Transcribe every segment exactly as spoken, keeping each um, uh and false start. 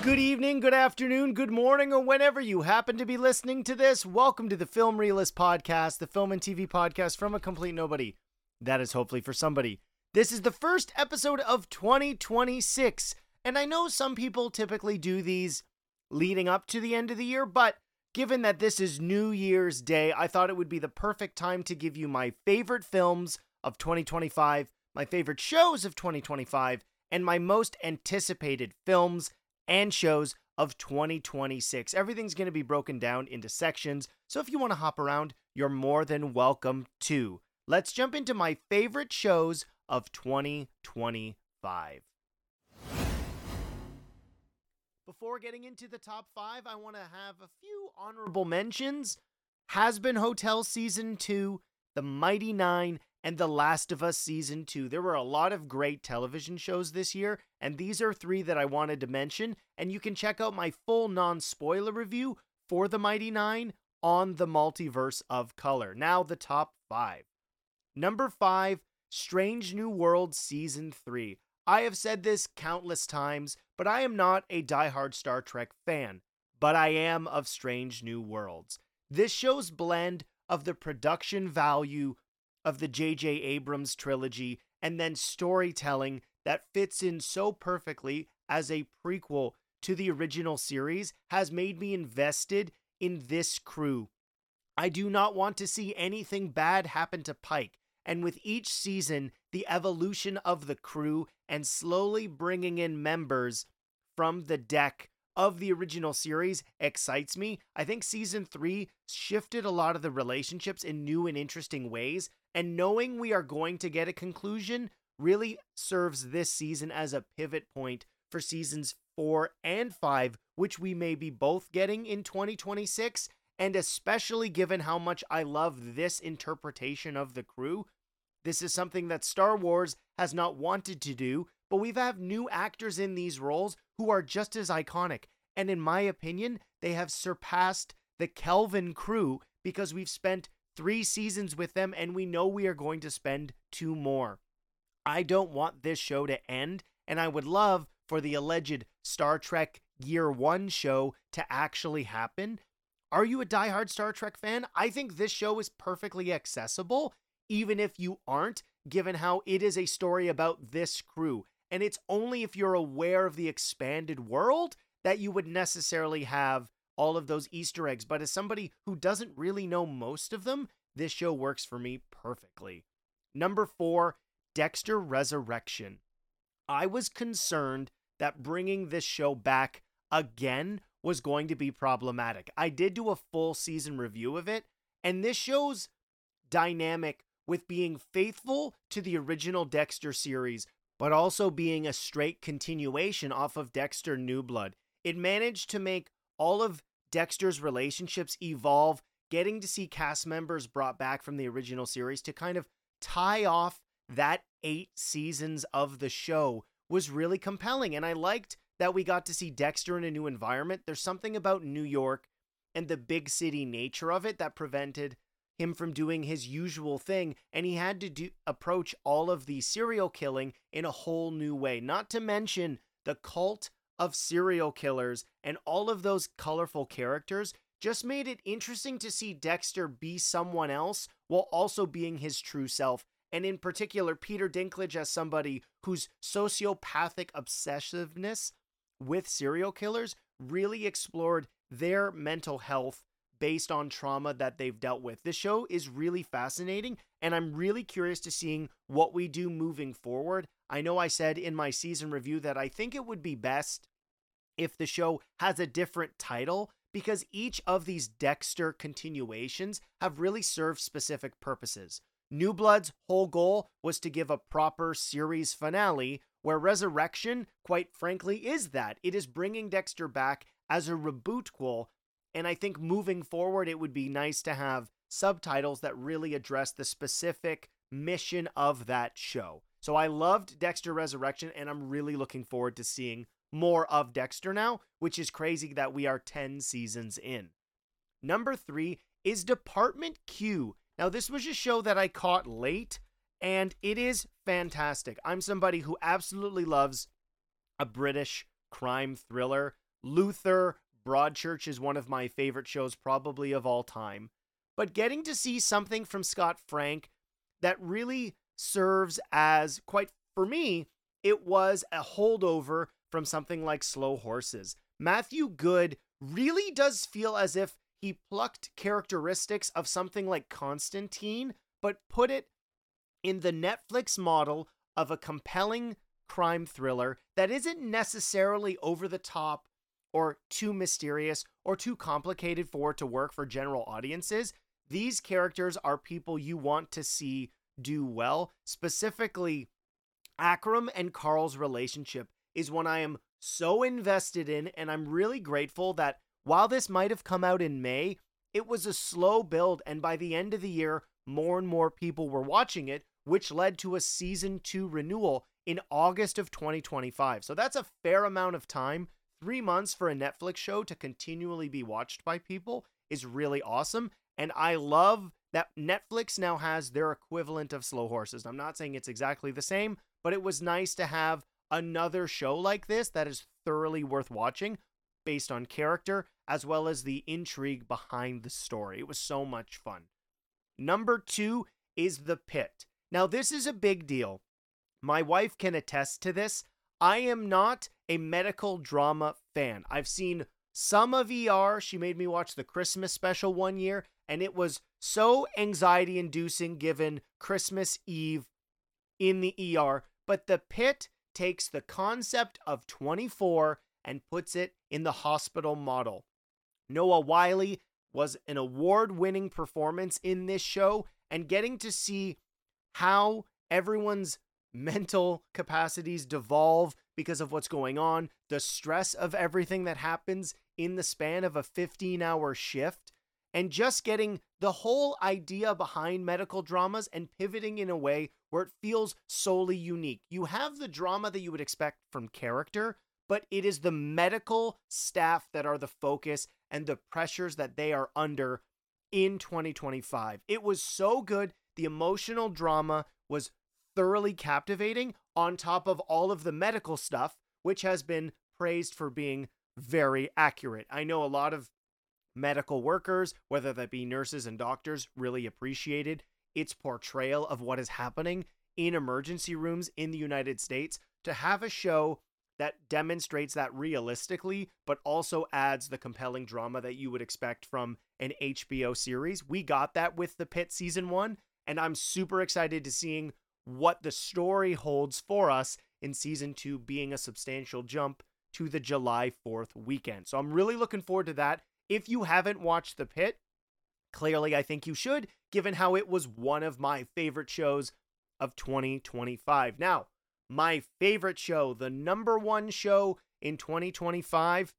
Good evening, good afternoon, good morning, or whenever you happen to be listening to this. Welcome to the Film Realist Podcast, the film and T V podcast from a complete nobody. That is hopefully for somebody. This is the first episode of twenty twenty-six, and I know some people typically do these leading up to the end of the year, but given that this is New Year's Day, I thought it would be the perfect time to give you my favorite films of twenty twenty-five, my favorite shows of twenty twenty-five, and my most anticipated films and shows of twenty twenty-six. Everything's going to be broken down into sections, so if you want to hop around, you're more than welcome to. Let's jump into my favorite shows of twenty twenty-five. Before getting into the top five, I want to have a few honorable mentions. Hazbin Hotel Season two, The Mighty Nine, and The Last of Us Season two. There were a lot of great television shows this year, and these are three that I wanted to mention, and you can check out my full non-spoiler review for The Mighty Nine on the Multiverse of Color. Now, the top five. Number five, Strange New Worlds Season three. I have said this countless times, but I am not a diehard Star Trek fan, but I am of Strange New Worlds. This show's blend of the production value of the J J Abrams trilogy and then storytelling that fits in so perfectly as a prequel to the original series has made me invested in this crew. I do not want to see anything bad happen to Pike, and with each season, the evolution of the crew and slowly bringing in members from the deck of the original series excites me. I think season three shifted a lot of the relationships in new and interesting ways, and knowing we are going to get a conclusion really serves this season as a pivot point for seasons four and five, which we may be both getting in twenty twenty-six, and especially given how much I love this interpretation of the crew. This is something that Star Wars has not wanted to do, but we've had new actors in these roles who are just as iconic, and in my opinion, they have surpassed the Kelvin crew because we've spent three seasons with them and we know we are going to spend two more. I don't want this show to end, and I would love for the alleged Star Trek Year One show to actually happen. Are you a diehard Star Trek fan? I think this show is perfectly accessible, even if you aren't, given how it is a story about this crew. And it's only if you're aware of the expanded world that you would necessarily have all of those Easter eggs. But as somebody who doesn't really know most of them, this show works for me perfectly. Number four, Dexter Resurrection. I was concerned that bringing this show back again was going to be problematic. I did do a full season review of it, and this show's dynamic with being faithful to the original Dexter series, but also being a straight continuation off of Dexter New Blood. It managed to make all of Dexter's relationships evolve, getting to see cast members brought back from the original series to kind of tie off that eight seasons of the show was really compelling. And I liked that we got to see Dexter in a new environment. There's something about New York and the big city nature of it that prevented him from doing his usual thing, and he had to do approach all of the serial killing in a whole new way. Not to mention the cult of serial killers and all of those colorful characters just made it interesting to see Dexter be someone else while also being his true self. And in particular, Peter Dinklage as somebody whose sociopathic obsessiveness with serial killers really explored their mental health based on trauma that they've dealt with. This show is really fascinating, and I'm really curious to seeing what we do moving forward. I know I said in my season review that I think it would be best if the show has a different title, because each of these Dexter continuations have really served specific purposes. New Blood's whole goal was to give a proper series finale, where Resurrection, quite frankly, is that. It is bringing Dexter back as a rebootquel. And I think moving forward, it would be nice to have subtitles that really address the specific mission of that show. So I loved Dexter Resurrection, and I'm really looking forward to seeing more of Dexter now, which is crazy that we are ten seasons in. Number three is Department Q. Now, this was a show that I caught late, and it is fantastic. I'm somebody who absolutely loves a British crime thriller Luther, Broadchurch is one of my favorite shows probably of all time. But getting to see something from Scott Frank that really serves as, quite for me, it was a holdover from something like Slow Horses. Matthew Good really does feel as if he plucked characteristics of something like Constantine, but put it in the Netflix model of a compelling crime thriller that isn't necessarily over the top or too mysterious or too complicated for it to work for general audiences. These characters are people you want to see do well. Specifically, Akram and Carl's relationship is one I am so invested in, and I'm really grateful that while this might have come out in May, it was a slow build, and by the end of the year, more and more people were watching it, which led to a season two renewal in August of twenty twenty-five. So that's a fair amount of time. Three months for a Netflix show to continually be watched by people is really awesome. And I love that Netflix now has their equivalent of Slow Horses. I'm not saying it's exactly the same, but it was nice to have another show like this that is thoroughly worth watching based on character as well as the intrigue behind the story. It was so much fun. Number two is The Pit. Now, this is a big deal. My wife can attest to this. I am not a medical drama fan. I've seen some of E R. She made me watch the Christmas special one year, and it was so anxiety-inducing given Christmas Eve in the E R. But The Pit takes the concept of twenty-four and puts it in the hospital model. Noah Wyle was an award-winning performance in this show, and getting to see how everyone's mental capacities devolve because of what's going on, the stress of everything that happens in the span of a fifteen-hour shift, and just getting the whole idea behind medical dramas and pivoting in a way where it feels solely unique. You have the drama that you would expect from character, but it is the medical staff that are the focus and the pressures that they are under in twenty twenty-five. It was so good. The emotional drama was thoroughly captivating on top of all of the medical stuff, which has been praised for being very accurate. I know a lot of medical workers, whether that be nurses and doctors, really appreciated its portrayal of what is happening in emergency rooms in the United States. To have a show that demonstrates that realistically, but also adds the compelling drama that you would expect from an H B O series. We got that with The Pit season one, and I'm super excited to seeing what the story holds for us in season two, being a substantial jump to the July fourth weekend. So I'm really looking forward to that. If you haven't watched The Pit, clearly I think you should, given how it was one of my favorite shows of twenty twenty-five. Now, my favorite show, the number one show in twenty twenty-five,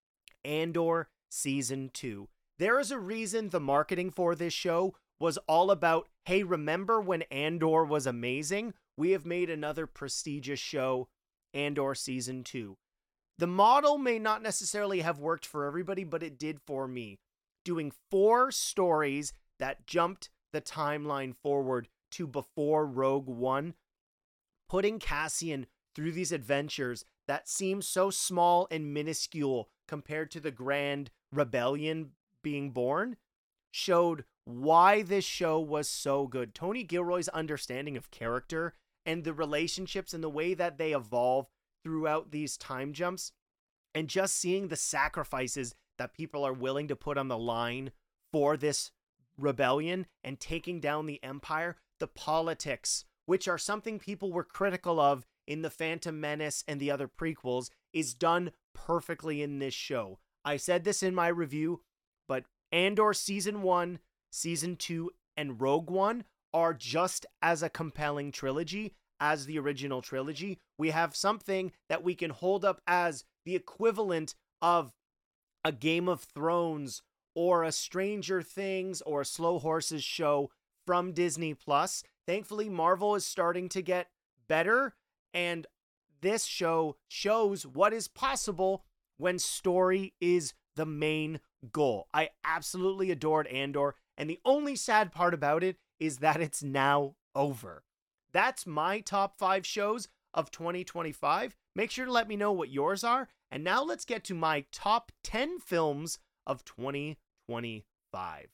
Andor Season two. There is a reason the marketing for this show was all about, hey, remember when Andor was amazing? We have made another prestigious show, Andor Season two. The model may not necessarily have worked for everybody, but it did for me. Doing four stories that jumped the timeline forward to before Rogue One, putting Cassian through these adventures that seem so small and minuscule compared to the grand rebellion being born, showed why this show was so good. Tony Gilroy's understanding of character and the relationships and the way that they evolve throughout these time jumps, and just seeing the sacrifices that people are willing to put on the line for this rebellion and taking down the Empire, the politics, which are something people were critical of in The Phantom Menace and the other prequels, is done perfectly in this show. I said this in my review, but Andor Season one, Season two, and Rogue One are just as a compelling trilogy as the original trilogy. We have something that we can hold up as the equivalent of a Game of Thrones or a Stranger Things or a Slow Horses show from Disney Plus. Thankfully, Marvel is starting to get better, and this show shows what is possible when story is the main goal. I absolutely adored Andor, and the only sad part about it is that it's now over. That's my top five shows of twenty twenty-five. Make sure to let me know what yours are. And now let's get to my top ten films of twenty twenty-five.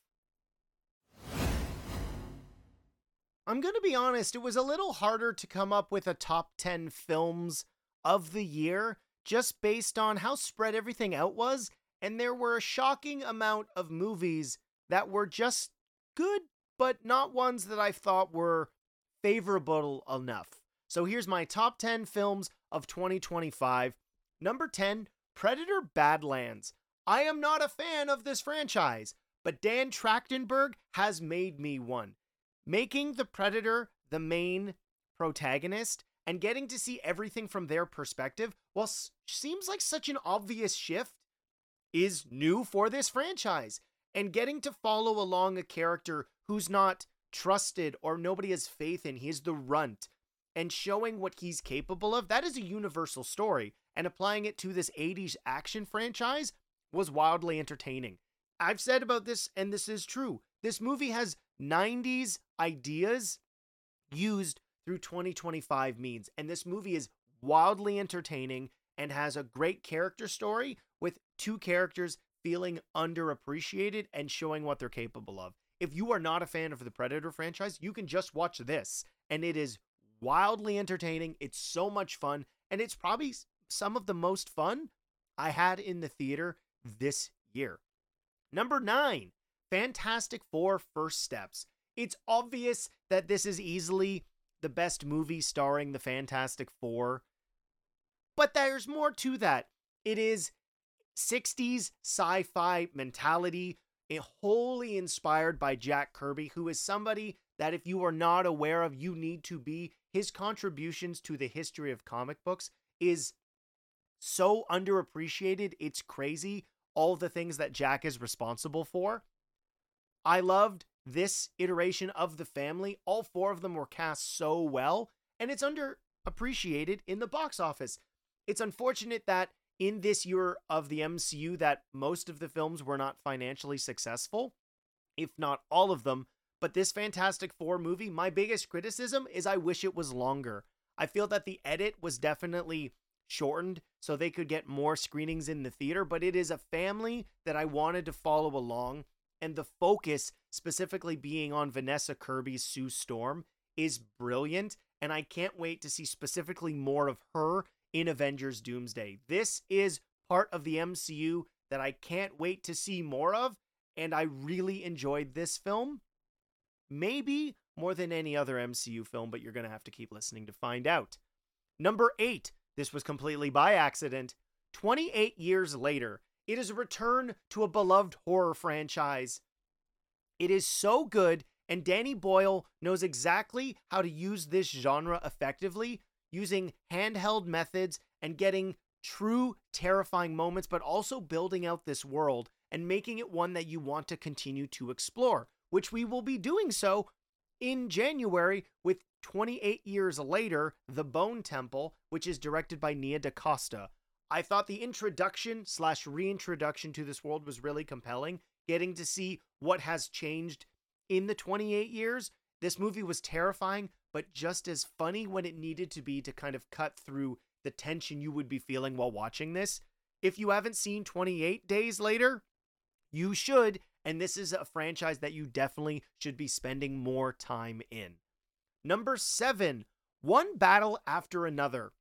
I'm going to be honest, it was a little harder to come up with a top ten films of the year just based on how spread everything out was. And there were a shocking amount of movies that were just good, but not ones that I thought were favorable enough. So here's my top ten films of twenty twenty-five. Number ten, Predator Badlands. I am not a fan of this franchise, but Dan Trachtenberg has made me one. Making the Predator the main protagonist and getting to see everything from their perspective, while s- seems like such an obvious shift, is new for this franchise. And getting to follow along a character who's not trusted or nobody has faith in, he's the runt, and showing what he's capable of, that is a universal story. And applying it to this eighties action franchise was wildly entertaining. I've said about this, and this is true, this movie has nineties ideas used through twenty twenty-five means, and this movie is wildly entertaining and has a great character story with two characters feeling underappreciated and showing what they're capable of. If you are not a fan of the Predator franchise, you can just watch this, and it is wildly entertaining. It's so much fun, and it's probably some of the most fun I had in the theater this year. Number nine, Fantastic Four: First Steps. It's obvious that this is easily the best movie starring the Fantastic Four, but there's more to that. It is sixties sci-fi mentality, wholly inspired by Jack Kirby, who is somebody that if you are not aware of, you need to be. His contributions to the history of comic books is so underappreciated, it's crazy, all the things that Jack is responsible for. I loved this iteration of the family. All four of them were cast so well, and it's underappreciated in the box office. It's unfortunate that in this year of the M C U that most of the films were not financially successful, if not all of them. But this Fantastic Four movie, my biggest criticism is I wish it was longer. I feel that the edit was definitely shortened so they could get more screenings in the theater, but it is a family that I wanted to follow along, and the focus specifically being on Vanessa Kirby's Sue Storm is brilliant, and I can't wait to see specifically more of her in Avengers Doomsday. This is part of the M C U that I can't wait to see more of, and I really enjoyed this film. Maybe more than any other M C U film, but you're going to have to keep listening to find out. Number eight, this was completely by accident. twenty-eight years later, it is a return to a beloved horror franchise. It is so good, and Danny Boyle knows exactly how to use this genre effectively, using handheld methods and getting true terrifying moments, but also building out this world and making it one that you want to continue to explore, which we will be doing so in January with twenty-eight years later, The Bone Temple, which is directed by Nia DaCosta. I thought the introduction slash reintroduction to this world was really compelling, getting to see what has changed in the twenty-eight years. This movie was terrifying, but just as funny when it needed to be to kind of cut through the tension you would be feeling while watching this. If you haven't seen twenty-eight Days Later, you should, and this is a franchise that you definitely should be spending more time in. Number seven, One Battle After Another.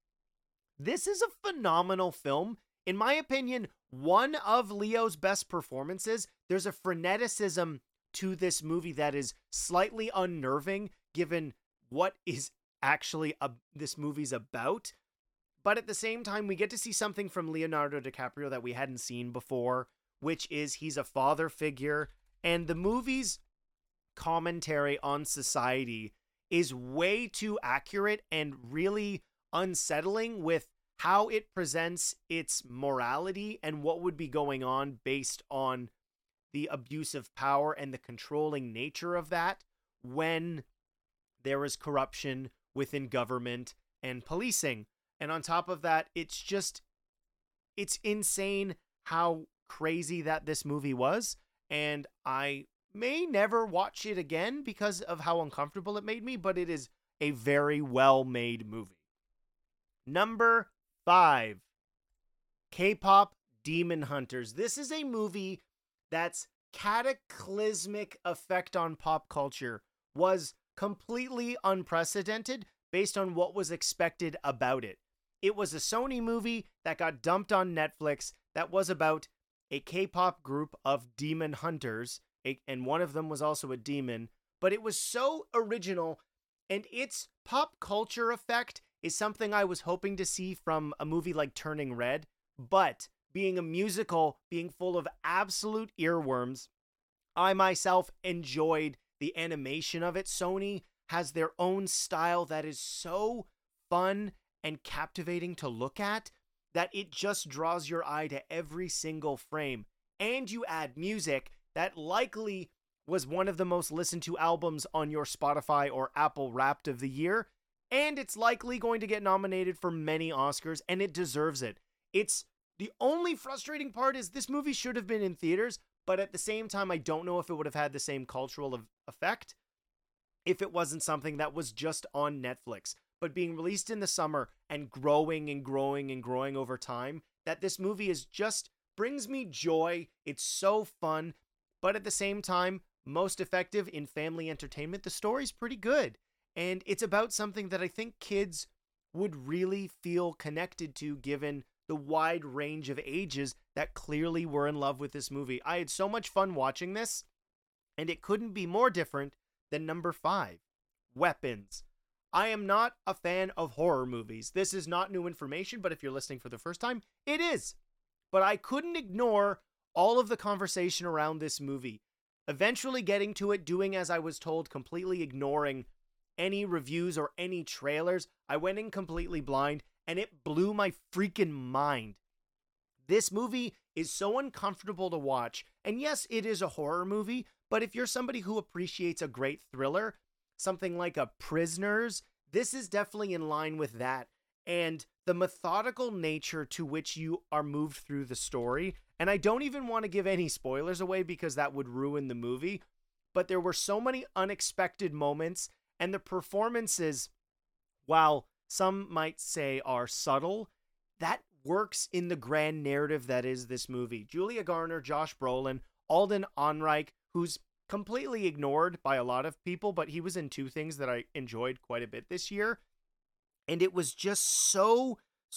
This is a phenomenal film. In my opinion, one of Leo's best performances. There's a freneticism to this movie that is slightly unnerving, given what is actually a, this movie's about. But at the same time, we get to see something from Leonardo DiCaprio that we hadn't seen before, which is he's a father figure, and the movie's commentary on society is way too accurate and really unsettling with how it presents its morality and what would be going on based on the abuse of power and the controlling nature of that when there is corruption within government and policing. And on top of that, it's just, it's insane how crazy that this movie was. And I may never watch it again because of how uncomfortable it made me, but it is a very well-made movie. Number five, K-pop Demon Hunters. This is a movie that's cataclysmic effect on pop culture was completely unprecedented based on what was expected about it. It was a Sony movie that got dumped on Netflix that was about a K-pop group of demon hunters, and one of them was also a demon, but it was so original, and its pop culture effect is something I was hoping to see from a movie like Turning Red, but being a musical, being full of absolute earworms, I myself enjoyed the animation of it. Sony has their own style that is so fun and captivating to look at that it just draws your eye to every single frame. And you add music that likely was one of the most listened to albums on your Spotify or Apple Wrapped of the year, and it's likely going to get nominated for many Oscars, and it deserves it. It's the only frustrating part is this movie should have been in theaters, but at the same time, I don't know if it would have had the same cultural effect if it wasn't something that was just on Netflix. But being released in the summer and growing and growing and growing over time, that this movie is just brings me joy. It's so fun, but at the same time, most effective in family entertainment. The story's pretty good, and it's about something that I think kids would really feel connected to given the wide range of ages that clearly were in love with this movie. I had so much fun watching this, and it couldn't be more different than number five, Weapons. I am not a fan of horror movies. This is not new information, but if you're listening for the first time, it is. But I couldn't ignore all of the conversation around this movie. Eventually getting to it, doing as I was told, completely ignoring any reviews or any trailers. I went in completely blind, and it blew my freaking mind. This movie is so uncomfortable to watch. And yes, it is a horror movie, but if you're somebody who appreciates a great thriller, something like a Prisoners, this is definitely in line with that. And the methodical nature to which you are moved through the story, and I don't even want to give any spoilers away because that would ruin the movie, but there were so many unexpected moments, and the performances, while some might say are subtle, that works in the grand narrative that is this movie. Julia Garner, Josh Brolin, Alden Ehrenreich, who's completely ignored by a lot of people, but he was in two things that I enjoyed quite a bit this year. And it was just so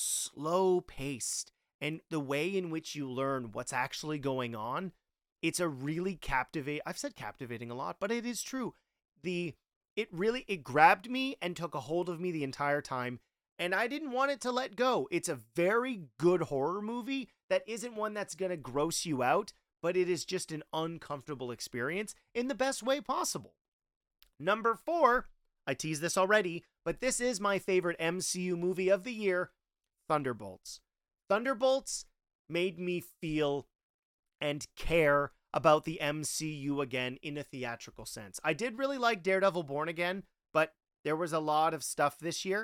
slow paced. And the way in which you learn what's actually going on, it's a really captivating, I've said captivating a lot, but it is true. The, it really, it grabbed me and took a hold of me the entire time. And I didn't want it to let go. It's a very good horror movie that isn't one that's going to gross you out, but it is just an uncomfortable experience in the best way possible. Number four, I teased this already, but this is my favorite M C U movie of the year, Thunderbolts. Thunderbolts made me feel and care about the M C U again in a theatrical sense. I did really like Daredevil Born Again, but there was a lot of stuff this year.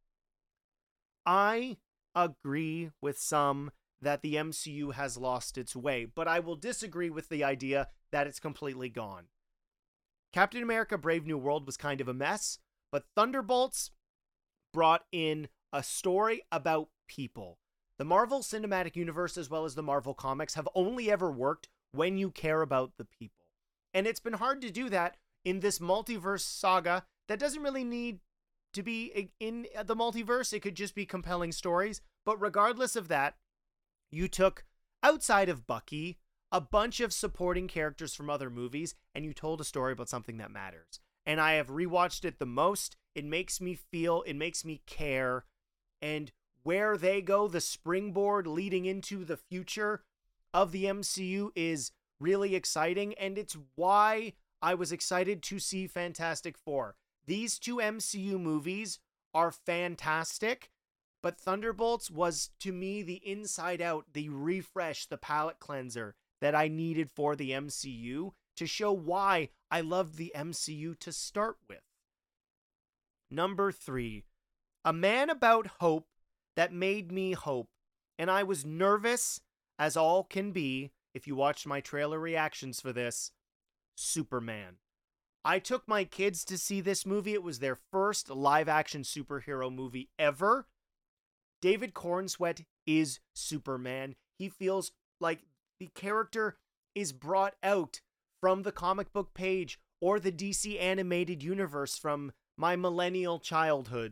I agree with some that the M C U has lost its way, but I will disagree with the idea that it's completely gone. Captain America Brave New World was kind of a mess, but Thunderbolts brought in a story about people. The Marvel Cinematic Universe as well as the Marvel Comics have only ever worked when you care about the people. And it's been hard to do that in this multiverse saga that doesn't really need to be in the multiverse. It could just be compelling stories. But regardless of that, you took, outside of Bucky, a bunch of supporting characters from other movies, and you told a story about something that matters. And I have rewatched it the most. It makes me feel, it makes me care. And where they go, the springboard leading into the future of the M C U is really exciting. And it's why I was excited to see Fantastic Four. These two M C U movies are fantastic. But Thunderbolts was, to me, the inside out, the refresh, the palate cleanser that I needed for the M C U to show why I loved the M C U to start with. Number three, A Man About Hope that made me hope. And I was nervous, as all can be, if you watched my trailer reactions for this, Superman. I took my kids to see this movie. It was their first live-action superhero movie ever. David Cornsweet is Superman. He feels like the character is brought out from the comic book page or the D C animated universe from my millennial childhood.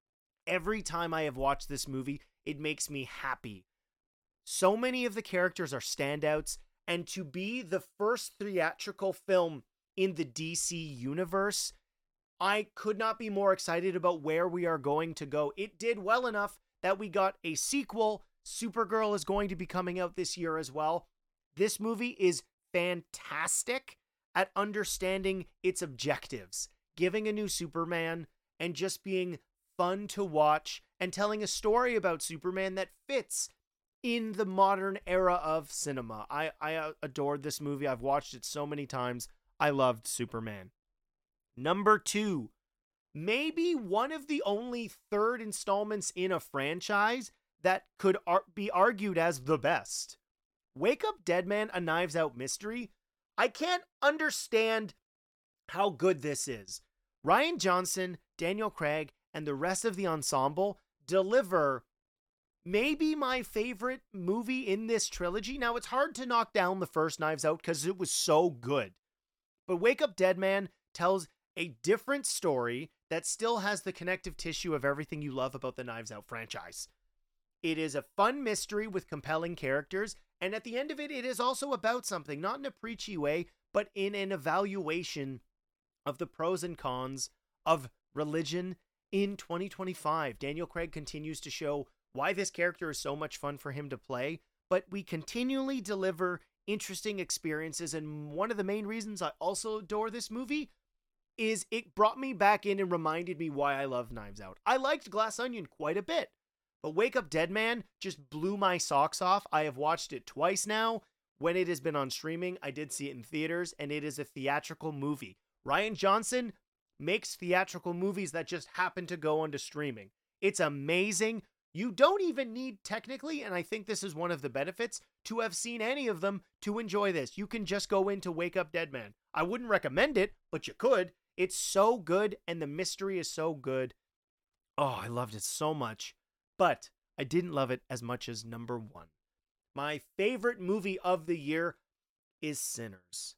Every time I have watched this movie, it makes me happy. So many of the characters are standouts, and to be the first theatrical film in the D C universe, I could not be more excited about where we are going to go. It did well enough that we got a sequel. Supergirl is going to be coming out this year as well. This movie is fantastic at understanding its objectives, giving a new Superman, and just being fun to watch, and telling a story about Superman that fits in the modern era of cinema. I, I adored this movie. I've watched it so many times. I loved Superman. Number two, maybe one of the only third installments in a franchise that could ar- be argued as the best. Wake Up Dead Man, A Knives Out Mystery. I can't understand how good this is. Rian Johnson, Daniel Craig, and the rest of the ensemble deliver maybe my favorite movie in this trilogy. Now, it's hard to knock down the first Knives Out because it was so good. But Wake Up Dead Man tells a different story that still has the connective tissue of everything you love about the Knives Out franchise. It is a fun mystery with compelling characters, and at the end of it, it is also about something, not in a preachy way, but in an evaluation of the pros and cons of religion in twenty twenty-five. Daniel Craig continues to show why this character is so much fun for him to play, but we continually deliver interesting experiences, and one of the main reasons I also adore this movie is it brought me back in and reminded me why I love Knives Out. I liked Glass Onion quite a bit, but Wake Up Dead Man just blew my socks off. I have watched it twice now. When it has been on streaming, I did see it in theaters, and it is a theatrical movie. Rian Johnson makes theatrical movies that just happen to go onto streaming. It's amazing. You don't even need, technically, and I think this is one of the benefits, to have seen any of them to enjoy this. You can just go into Wake Up Dead Man. I wouldn't recommend it, but you could. It's so good, and the mystery is so good. Oh, I loved it so much. But I didn't love it as much as number one. My favorite movie of the year is Sinners.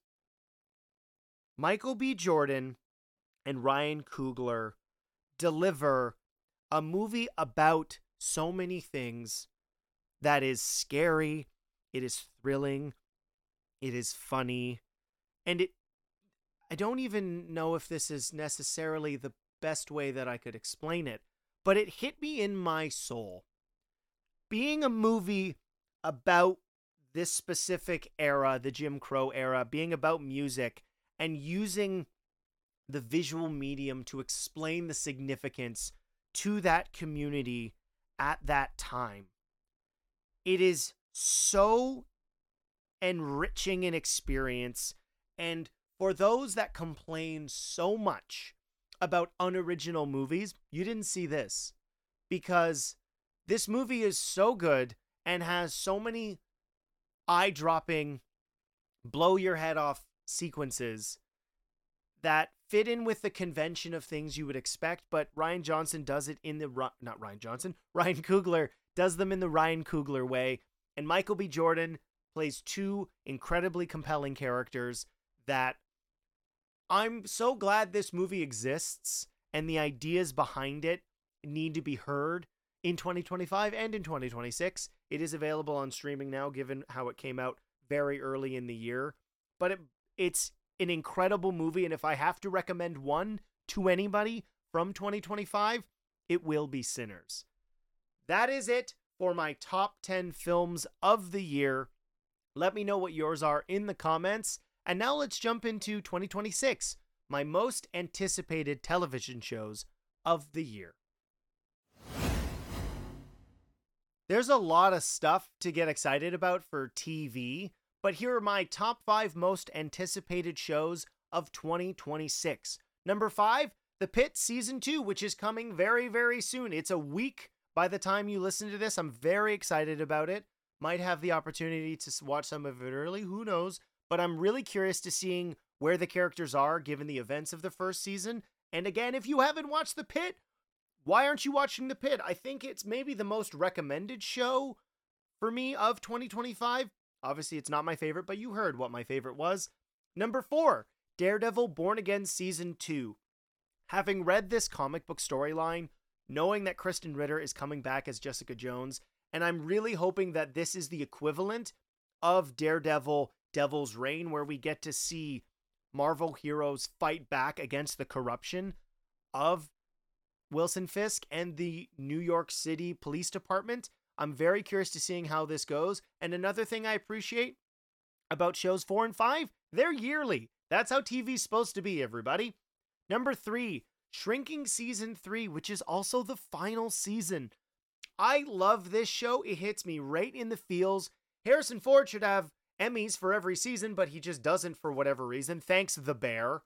Michael B. Jordan and Ryan Coogler deliver a movie about so many things that is scary, it is thrilling, it is funny, and it I don't even know if this is necessarily the best way that I could explain it, but it hit me in my soul. Being a movie about this specific era, the Jim Crow era, being about music and using the visual medium to explain the significance to that community at that time. It is so enriching an experience, and for those that complain so much about unoriginal movies, you didn't see this, because this movie is so good and has so many eye-dropping, blow-your-head-off sequences that fit in with the convention of things you would expect, but Rian Johnson does it in the... Not Rian Johnson. Ryan Coogler does them in the Ryan Coogler way, and Michael B. Jordan plays two incredibly compelling characters that I'm so glad this movie exists, and the ideas behind it need to be heard in twenty twenty-five and in twenty twenty-six. It is available on streaming now, given how it came out very early in the year. But it, it's an incredible movie, and if I have to recommend one to anybody from twenty twenty-five, it will be Sinners. That is it for my top ten films of the year. Let me know what yours are in the comments. And now let's jump into twenty twenty-six, my most anticipated television shows of the year. There's a lot of stuff to get excited about for T V, but here are my top five most anticipated shows of twenty twenty-six. Number five, The Pitt Season two, which is coming very, very soon. It's a week by the time you listen to this. I'm very excited about it. Might have the opportunity to watch some of it early, who knows? But I'm really curious to seeing where the characters are given the events of the first season. And again, if you haven't watched The Pitt, why aren't you watching The Pit? I think it's maybe the most recommended show for me of twenty twenty-five. Obviously, it's not my favorite, but you heard what my favorite was. Number four, Daredevil Born Again Season two. Having read this comic book storyline, knowing that Kristen Ritter is coming back as Jessica Jones, and I'm really hoping that this is the equivalent of Daredevil Devil's Reign, where we get to see Marvel heroes fight back against the corruption of Wilson Fisk and the New York City Police Department. I'm very curious to seeing how this goes. And another thing I appreciate about shows four and five, they're yearly. That's how T V's supposed to be, everybody. Number three, Shrinking Season three, which is also the final season. I love this show. It hits me right in the feels. Harrison Ford should have Emmys for every season, but he just doesn't for whatever reason. Thanks, The Bear.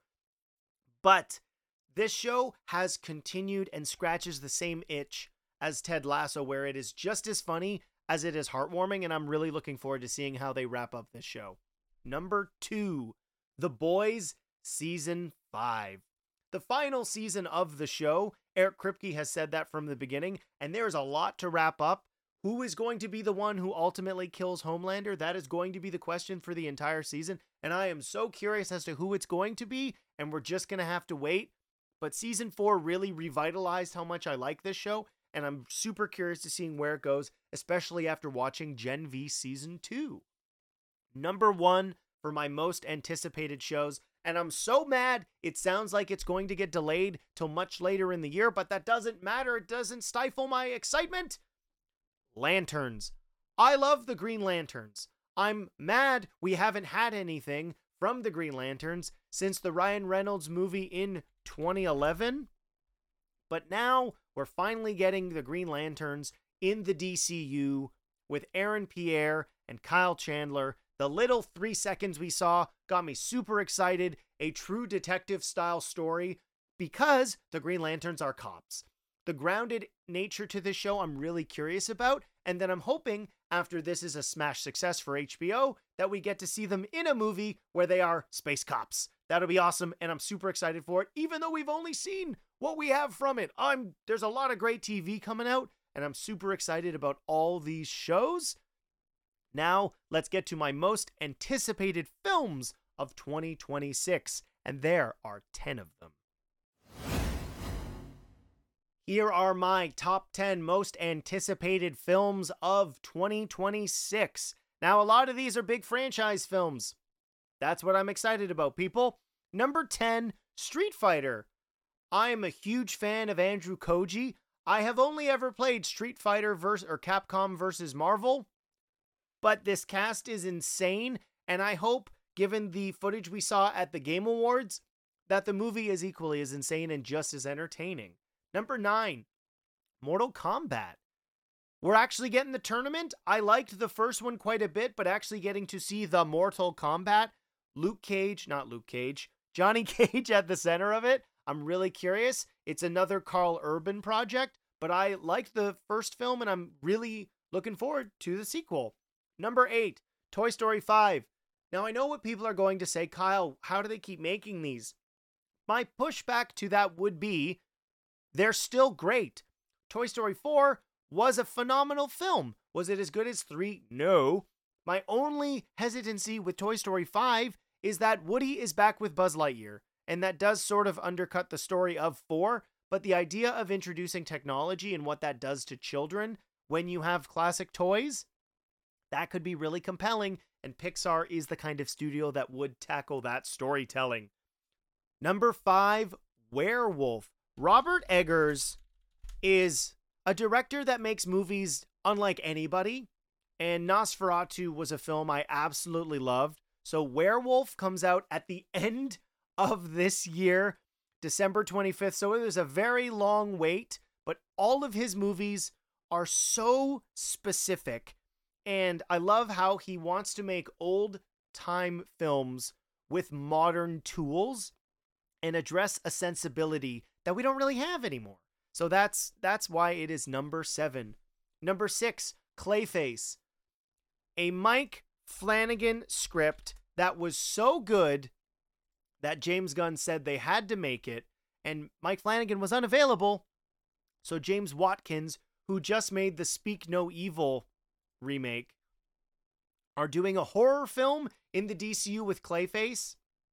But this show has continued and scratches the same itch as Ted Lasso, where it is just as funny as it is heartwarming, and I'm really looking forward to seeing how they wrap up this show. Number two, The Boys Season five. The final season of the show. Eric Kripke has said that from the beginning, and there's a lot to wrap up. Who is going to be the one who ultimately kills Homelander? That is going to be the question for the entire season, and I am so curious as to who it's going to be, and we're just going to have to wait. But season four really revitalized how much I like this show, and I'm super curious to seeing where it goes, especially after watching Gen V Season two. Number one for my most anticipated shows, and I'm so mad it sounds like it's going to get delayed till much later in the year, but that doesn't matter. It doesn't stifle my excitement. Lanterns. I love the Green Lanterns. I'm mad we haven't had anything from the Green Lanterns since the Ryan Reynolds movie in twenty eleven. But now we're finally getting the Green Lanterns in the D C U with Aaron Pierre and Kyle Chandler. The little three seconds we saw got me super excited. A true detective style story because the Green Lanterns are cops. The grounded nature to this show I'm really curious about, and then I'm hoping after this is a smash success for H B O that we get to see them in a movie where they are space cops. That'll be awesome, and I'm super excited for it, even though we've only seen what we have from it. I'm there's a lot of great T V coming out, and I'm super excited about all these shows. Now, let's get to my most anticipated films of twenty twenty-six, and there are ten of them. Here are my top ten most anticipated films of twenty twenty-six. Now, a lot of these are big franchise films. That's what I'm excited about, people. Number ten, Street Fighter. I am a huge fan of Andrew Koji. I have only ever played Street Fighter versus or Capcom versus Marvel, but this cast is insane, and I hope, given the footage we saw at the Game Awards, that the movie is equally as insane and just as entertaining. Number nine, Mortal Kombat. We're actually getting the tournament. I liked the first one quite a bit, but actually getting to see the Mortal Kombat, Luke Cage, not Luke Cage, Johnny Cage at the center of it. I'm really curious. It's another Carl Urban project, but I liked the first film and I'm really looking forward to the sequel. Number eight, Toy Story five. Now I know what people are going to say, Kyle, how do they keep making these? My pushback to that would be, they're still great. Toy Story four was a phenomenal film. Was it as good as three? No. My only hesitancy with Toy Story five is that Woody is back with Buzz Lightyear, and that does sort of undercut the story of four, but the idea of introducing technology and what that does to children when you have classic toys, that could be really compelling, and Pixar is the kind of studio that would tackle that storytelling. Number five, Werewolf. Robert Eggers is a director that makes movies unlike anybody, and Nosferatu was a film I absolutely loved. So Werewolf comes out at the end of this year, December twenty-fifth, so it was a very long wait, but all of his movies are so specific, and I love how he wants to make old-time films with modern tools and address a sensibility that we don't really have anymore. So that's that's why it is number seven. Number six, Clayface. A Mike Flanagan script that was so good that James Gunn said they had to make it, and Mike Flanagan was unavailable, So James Watkins, who just made the Speak No Evil remake, are doing a horror film in the D C U with Clayface.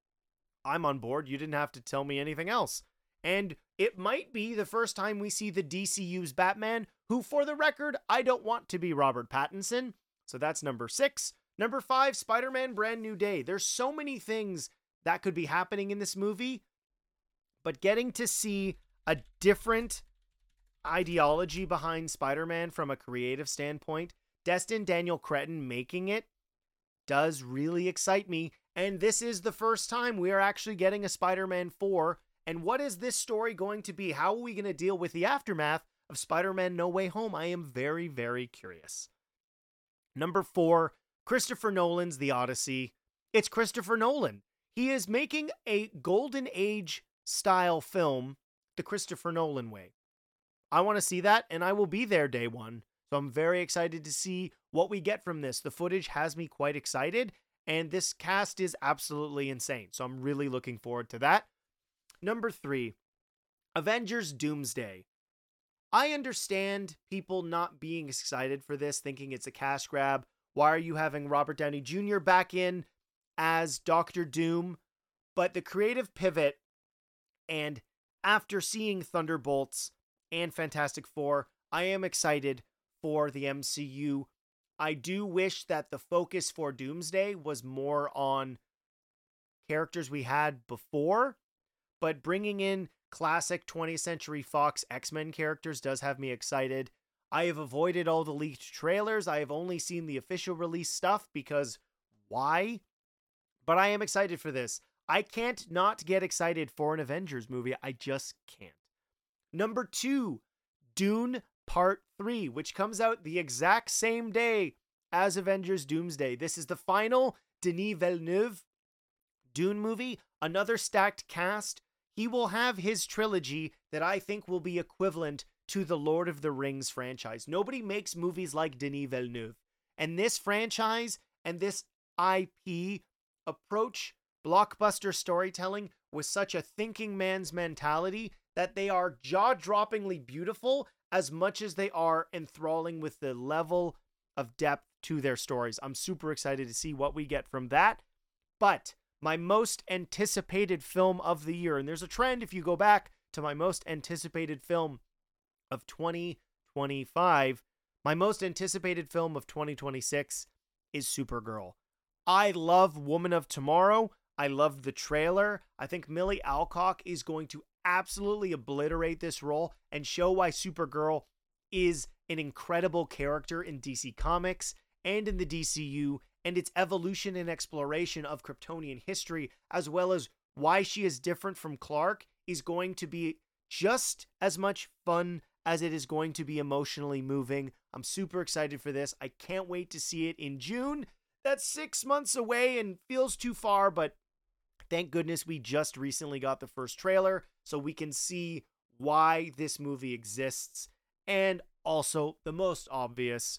I'm on board. You didn't have to tell me anything else. And it might be the first time we see the D C U's Batman, who, for the record, I don't want to be Robert Pattinson. So that's number six. Number five, Spider-Man Brand New Day. There's so many things that could be happening in this movie, but getting to see a different ideology behind Spider-Man from a creative standpoint, Destin Daniel Cretton making it, does really excite me. And this is the first time we are actually getting a Spider-Man four. And what is this story going to be? How are we going to deal with the aftermath of Spider-Man No Way Home? I am very, very curious. Number four, Christopher Nolan's The Odyssey. It's Christopher Nolan. He is making a golden age style film the Christopher Nolan way. I want to see that, and I will be there day one. So I'm very excited to see what we get from this. The footage has me quite excited, and this cast is absolutely insane. So I'm really looking forward to that. Number three, Avengers Doomsday. I understand people not being excited for this, thinking it's a cash grab. Why are you having Robert Downey Junior back in as Doctor Doom? But the creative pivot, and after seeing Thunderbolts and Fantastic Four, I am excited for the M C U. I do wish that the focus for Doomsday was more on characters we had before, but bringing in classic twentieth Century Fox X-Men characters does have me excited. I have avoided all the leaked trailers. I have only seen the official release stuff because why? But I am excited for this. I can't not get excited for an Avengers movie. I just can't. Number two, Dune Part three, which comes out the exact same day as Avengers Doomsday. This is the final Denis Villeneuve Dune movie, another stacked cast. He will have his trilogy that I think will be equivalent to the Lord of the Rings franchise. Nobody makes movies like Denis Villeneuve. And this franchise and this I P approach blockbuster storytelling with such a thinking man's mentality that they are jaw-droppingly beautiful as much as they are enthralling with the level of depth to their stories. I'm super excited to see what we get from that. But my most anticipated film of the year, and there's a trend if you go back to my most anticipated film of twenty twenty-five, my most anticipated film of twenty twenty-six is Supergirl. I love Woman of Tomorrow. I love the trailer. I think Millie Alcock is going to absolutely obliterate this role and show why Supergirl is an incredible character in D C Comics and in the D C U, and its evolution and exploration of Kryptonian history, as well as why she is different from Clark, is going to be just as much fun as it is going to be emotionally moving. I'm super excited for this. I can't wait to see it in June. That's six months away and feels too far, but thank goodness we just recently got the first trailer so we can see why this movie exists. And also, the most obvious,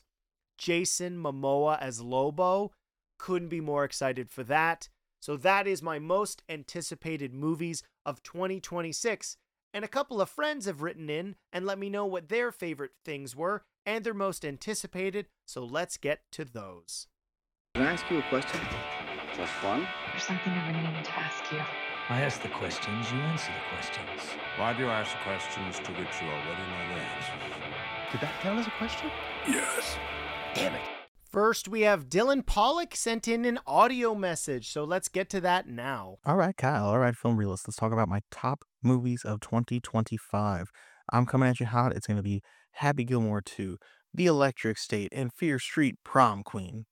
Jason Momoa as Lobo. Couldn't be more excited for that. So that is my most anticipated movies of twenty twenty-six. And a couple of friends have written in and let me know what their favorite things were and their most anticipated. So let's get to those. Can I ask you a question? Just fun? There's something I've been meaning to ask you. I ask the questions, you answer the questions. Why do you ask questions to which you already know the answers? Did that count as a question? Yes. Damn it. First, we have Dylan Pollock sent in an audio message, so let's get to that now. All right, Kyle. All right, Film Realist. Let's talk about my top movies of twenty twenty-five. I'm coming at you hot. It's going to be Happy Gilmore two, The Electric State, and Fear Street Prom Queen.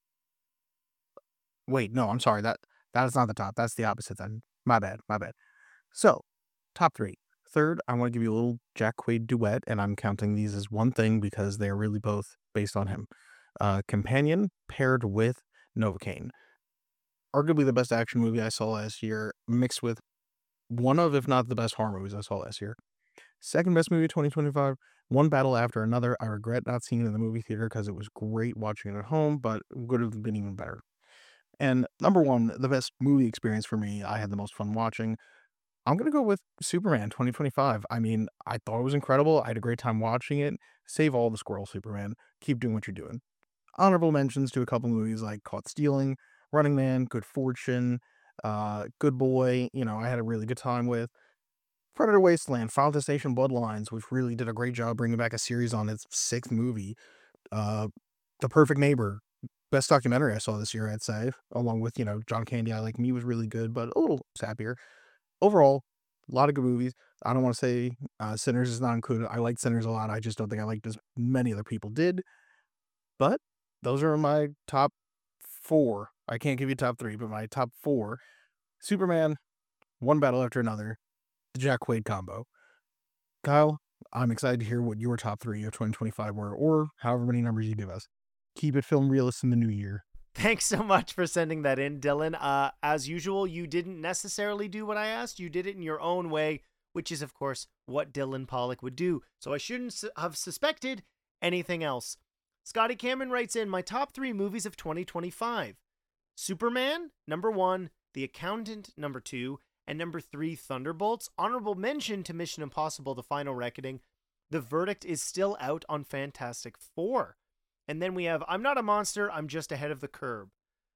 Wait, no, I'm sorry. That that is not the top. That's the opposite then. My bad, my bad. So, top three. Third, I want to give you a little Jack Quaid duet, and I'm counting these as one thing because they're really both based on him. Uh, Companion paired with Novocaine. Arguably the best action movie I saw last year, mixed with one of, if not the best horror movies I saw last year. Second best movie of twenty twenty-five, one battle after another. I regret not seeing it in the movie theater because it was great watching it at home, but it would have been even better. And number one, the best movie experience for me, I had the most fun watching, I'm going to go with Superman twenty twenty-five. I mean, I thought it was incredible. I had a great time watching it. Save all the squirrel, Superman. Keep doing what you're doing. Honorable mentions to a couple movies like Caught Stealing, Running Man, Good Fortune, uh, Good Boy. You know, I had a really good time with Predator Wasteland, Final Destination Bloodlines, which really did a great job bringing back a series on its sixth movie. Uh, The Perfect Neighbor, best documentary I saw this year, I'd say, along with, you know, John Candy, I Like Me was really good, but a little sappier. Overall, a lot of good movies. I don't want to say uh, Sinners is not included. I like Sinners a lot. I just don't think I liked as many other people did. But those are my top four. I can't give you top three, but my top four. Superman, One Battle After Another, the Jack Quaid combo. Kyle, I'm excited to hear what your top three of twenty twenty-five were, or however many numbers you give us. Keep it film realist in the new year. Thanks so much for sending that in, Dylan. Uh, as usual, you didn't necessarily do what I asked. You did it in your own way, which is, of course, what Dylan Pollock would do. So I shouldn't su- have suspected anything else. Scotty Cameron writes in, my top three movies of twenty twenty-five. Superman, number one. The Accountant, number two. And number three, Thunderbolts. Honorable mention to Mission Impossible, The Final Reckoning. The verdict is still out on Fantastic Four. And then we have I'm Not a Monster, I'm Just Ahead of the Curb.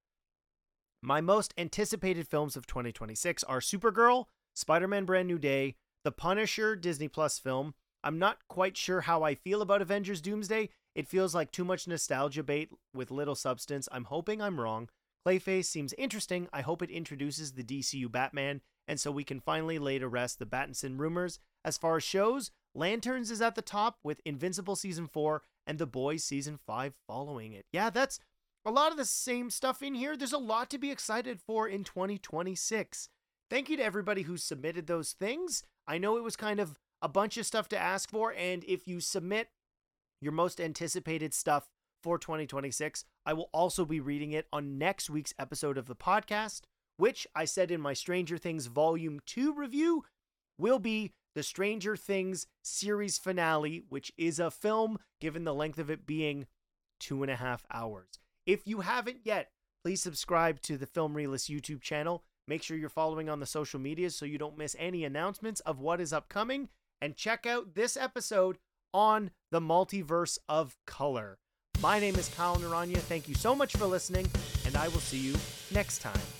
My most anticipated films of twenty twenty-six are Supergirl, Spider-Man Brand New Day, The Punisher Disney Plus film. I'm not quite sure how I feel about Avengers Doomsday. It feels like too much nostalgia bait with little substance. I'm hoping I'm wrong. Clayface seems interesting. I hope it introduces the D C U Batman, and so we can finally lay to rest the Pattinson rumors. As far as shows, Lanterns is at the top with Invincible Season four and The Boys Season five following it. Yeah, that's a lot of the same stuff in here. There's a lot to be excited for in twenty twenty-six. Thank you to everybody who submitted those things. I know it was kind of a bunch of stuff to ask for, and if you submit your most anticipated stuff for twenty twenty-six, I will also be reading it on next week's episode of the podcast, which I said in my Stranger Things Volume two review will be the Stranger Things series finale, which is a film, given the length of it being two and a half hours. If you haven't yet, please subscribe to the Film Realist YouTube channel. Make sure you're following on the social medias so you don't miss any announcements of what is upcoming. And check out this episode on the Multiverse of Color. My name is Kyle Naranya. Thank you so much for listening, and I will see you next time.